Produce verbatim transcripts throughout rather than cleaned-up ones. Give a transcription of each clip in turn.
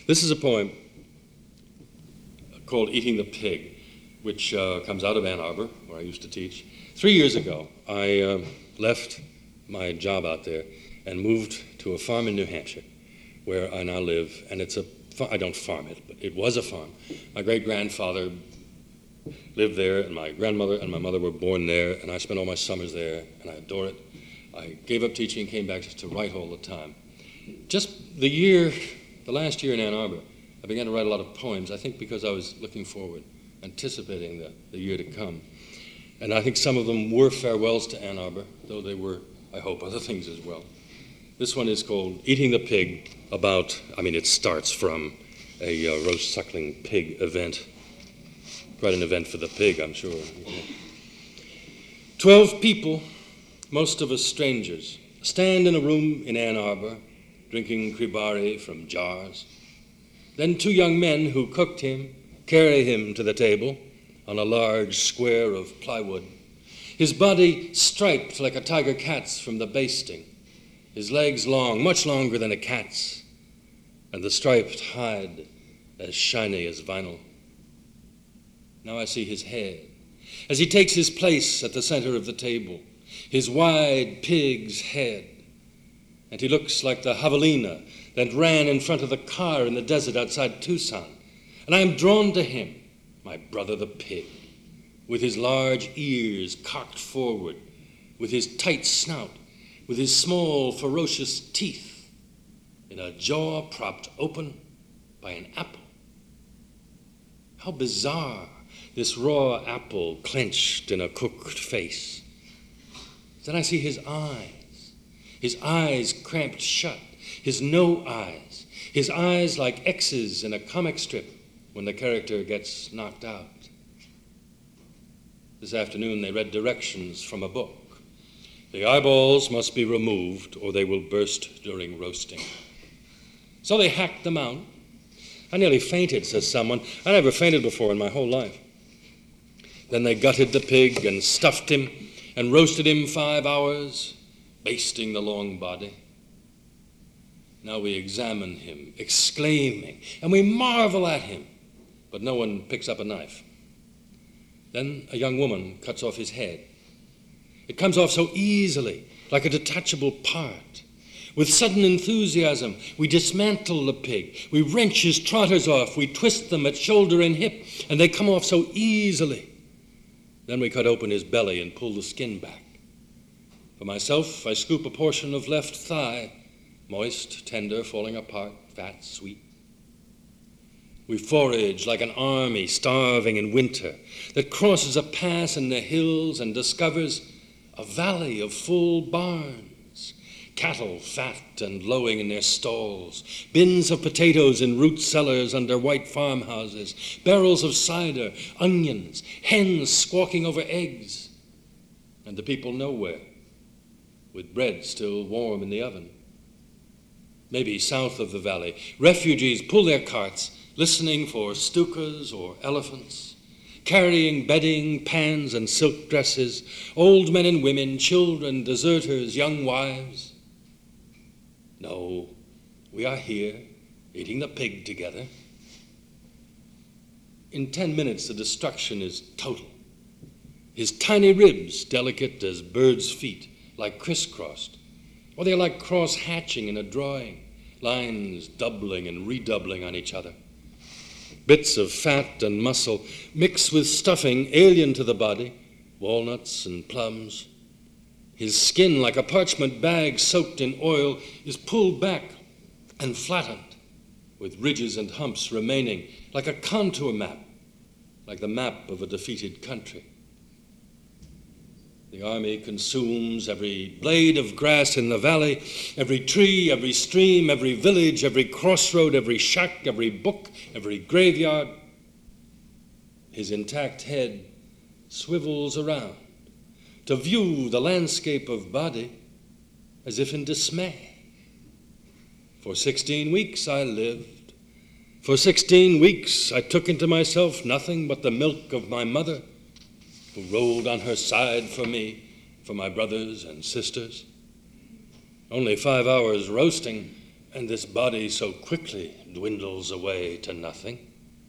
This is a poem called Eating the Pig, which uh, comes out of Ann Arbor, where I used to teach. Three years ago, I uh, left my job out there and moved to a farm in New Hampshire, where I now live, and it's a, I don't farm it, but it was a farm. My great-grandfather lived there, and my grandmother and my mother were born there, and I spent all my summers there, and I adore it. I gave up teaching and came back just to write all the time. Just the year, the last year in Ann Arbor, I began to write a lot of poems, I think because I was looking forward, anticipating the, the year to come. And I think some of them were farewells to Ann Arbor, though they were, I hope, other things as well. This one is called Eating the Pig, about, I mean, it starts from a uh, roast suckling pig event. Quite an event for the pig, I'm sure. Twelve people, most of us strangers, stand in a room in Ann Arbor, drinking kribari from jars. Then two young men who cooked him carry him to the table on a large square of plywood, his body striped like a tiger cat's from the basting, his legs long, much longer than a cat's, and the striped hide as shiny as vinyl. Now I see his head as he takes his place at the center of the table, his wide pig's head, and he looks like the javelina that ran in front of the car in the desert outside Tucson. And I am drawn to him, my brother the pig, with his large ears cocked forward, with his tight snout, with his small, ferocious teeth, in a jaw propped open by an apple. How bizarre, this raw apple clenched in a cooked face. Then I see his eyes, his eyes cramped shut, his no eyes, his eyes like X's in a comic strip when the character gets knocked out. This afternoon they read directions from a book. The eyeballs must be removed or they will burst during roasting. So they hacked them out. I nearly fainted, says someone. I never fainted before in my whole life. Then they gutted the pig and stuffed him and roasted him five hours, basting the long body. Now we examine him, exclaiming, and we marvel at him, but no one picks up a knife. Then a young woman cuts off his head. It comes off so easily, like a detachable part. With sudden enthusiasm, we dismantle the pig. We wrench his trotters off. We twist them at shoulder and hip, and they come off so easily. Then we cut open his belly and pull the skin back. For myself, I scoop a portion of left thigh, moist, tender, falling apart, fat, sweet. We forage like an army starving in winter that crosses a pass in the hills and discovers a valley of full barns, cattle fat and lowing in their stalls, bins of potatoes in root cellars under white farmhouses, barrels of cider, onions, hens squawking over eggs, and the people nowhere, with bread still warm in the oven. Maybe south of the valley, refugees pull their carts, listening for stukas or elephants, carrying bedding, pans, and silk dresses, old men and women, children, deserters, young wives. No, we are here, eating the pig together. In ten minutes, the destruction is total. His tiny ribs, delicate as birds' feet, like crisscrossed, or they're like cross-hatching in a drawing, lines doubling and redoubling on each other. Bits of fat and muscle mixed with stuffing alien to the body, walnuts and plums. His skin, like a parchment bag soaked in oil, is pulled back and flattened, with ridges and humps remaining, like a contour map, like the map of a defeated country. The army consumes every blade of grass in the valley, every tree, every stream, every village, every crossroad, every shack, every book, every graveyard. His intact head swivels around to view the landscape of body as if in dismay. For sixteen weeks I lived. For sixteen weeks I took into myself nothing but the milk of my mother, who rolled on her side for me, for my brothers and sisters. Only five hours roasting, and this body so quickly dwindles away to nothing.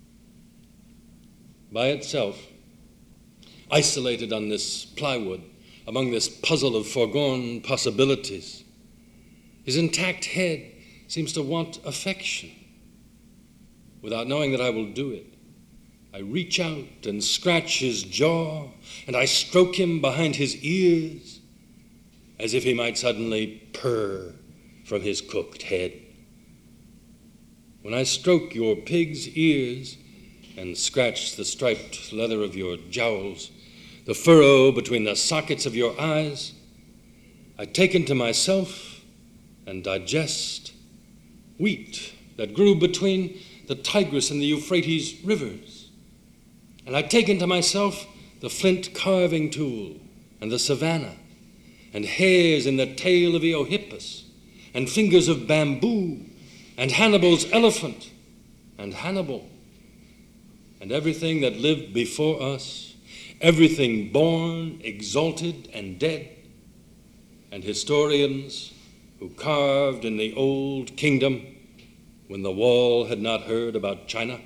By itself, isolated on this plywood, among this puzzle of foregone possibilities, his intact head seems to want affection. Without knowing that I will do it, I reach out and scratch his jaw, and I stroke him behind his ears, as if he might suddenly purr from his cooked head. When I stroke your pig's ears and scratch the striped leather of your jowls, the furrow between the sockets of your eyes, I take into myself and digest wheat that grew between the Tigris and the Euphrates rivers. And I take into myself the flint carving tool and the savannah, and hairs in the tail of Eohippus, and fingers of bamboo, and Hannibal's elephant, and Hannibal, and everything that lived before us, everything born, exalted, and dead, and historians who carved in the old kingdom when the wall had not heard about China.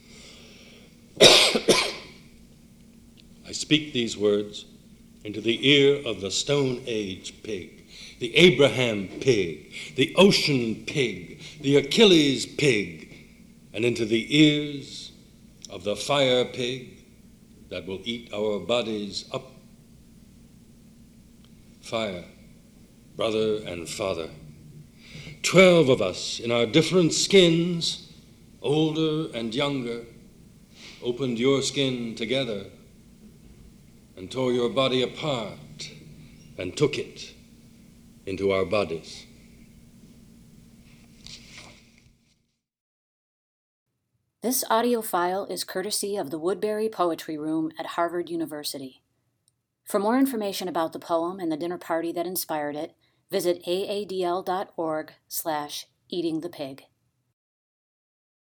I speak these words into the ear of the Stone Age pig, the Abraham pig, the ocean pig, the Achilles pig, and into the ears of the fire pig that will eat our bodies up. Fire, brother and father, twelve of us in our different skins, older and younger, opened your skin together and tore your body apart and took it into our bodies. This audio file is courtesy of the Woodbury Poetry Room at Harvard University. For more information about the poem and the dinner party that inspired it, visit aadl.org slash eating the pig.